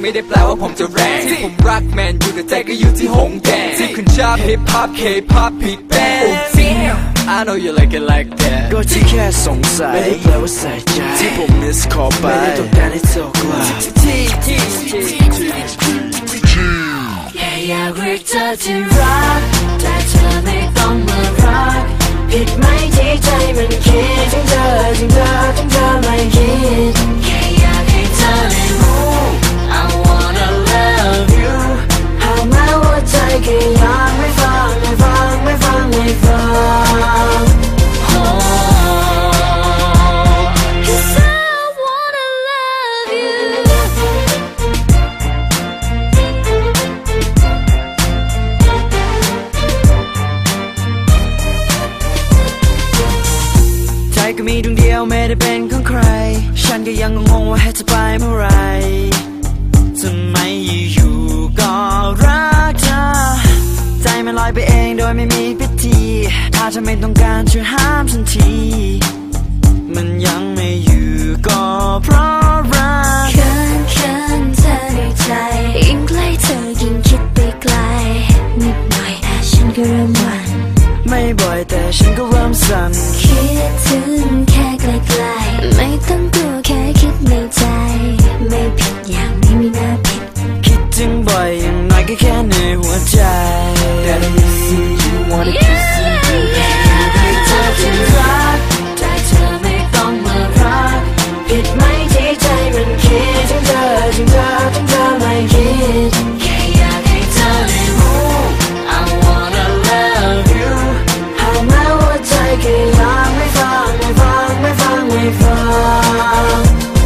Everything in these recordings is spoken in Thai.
ไม่ได้แปลว่าผมจะแรงที่ผมรักแมนอยู่แต่ใจก็อยู่ที่หงแดงที่คุณชอบฮิปฮอปเคป๊อปบิ๊กแบน I know you like it like that ก็ที่แค่สงสัยไม่ได้แปลว่าใส่ใจที่ผมมิสคอลไปไม่ได้ต้องการให้เธอกลับแค่อยากเรียกเธอที่รักแต่เธอไม่ต้องมารักผิดไหมที่ใจมันคิดถึงเธอถึงเธอถึงเธอไม่คิดแค่อยากให้เธอได้รู้ I wanna love you หากแม้ว่าใจก็ยังไม่ฟังไม่ฟังไม่ฟังไม่ฟังก็มีดวงเดียวไม่ได้เป็นของใครฉันก็ยังงงว่าให้เธอไปเมื่อไรทำไมอยู่ๆก็รักเธอใจมันลอยไปเองโดยไม่มีพิธีถ้าเธอไม่ต้องการช่วยห้ามฉันทีมันยังไม่อยู่ก็เพราะรักเขินเธอในใจยิ่งใกล้เธอยิ่งคิดไปไกลนิดหน่อยแต่ฉันก็เริ่มหวั่นไม่บ่อยแต่ฉันก็เริ่มสั่นคิดถึงแค่ไกลๆไม่ต้องกลัวแค่คิดในใจไม่ผิดอย่างนี้ไม่น่าผิดคิดถึงบ่อยอย่างน้อยก็แค่ในหัวใจ That I miss you wanna kiss you ให้เธอที่รักแต่เธอไม่ต้องมารักผิดไหมที่ใจมันคิดถึงเธอถึงเธอถึงเธอไม่คิดแค่อยากให้เธอได้รู้ I wanna love you หากแม้ว่าใจก็ยังไม่ฟังไม่ฟังไม่ฟังไม่ฟัง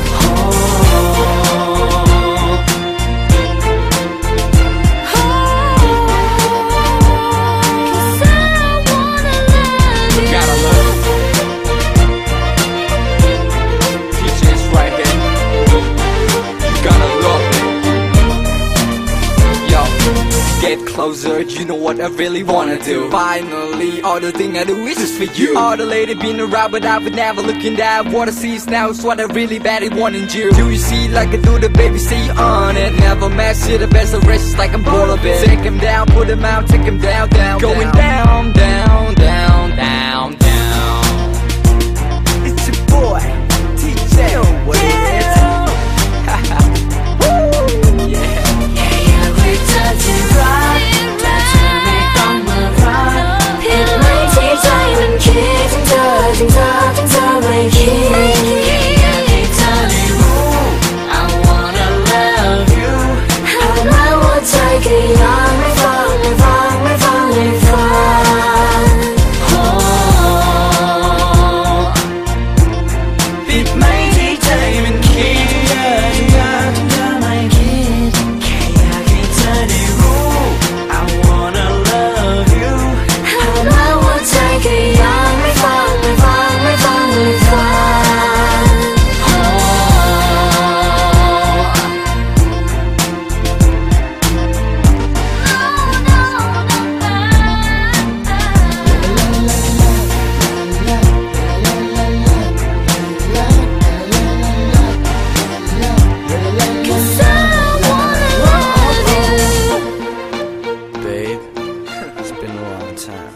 Get closer, you know what I really wanna do. Finally, all the thing I do is just for you. All the lady been around, but I would never looking down. What I see is now is what I really badly wanted you. Do you see like I do the baby, say you on it. Never match you the best, the rest is like I'm bored of it. Take him down, put him out, take him down, down, going down, down, down, down, down. It's your boy, TJ, what it is.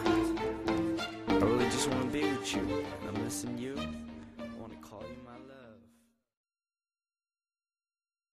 I really just wanna be with you, and I'm missing you. I wanna call you my love.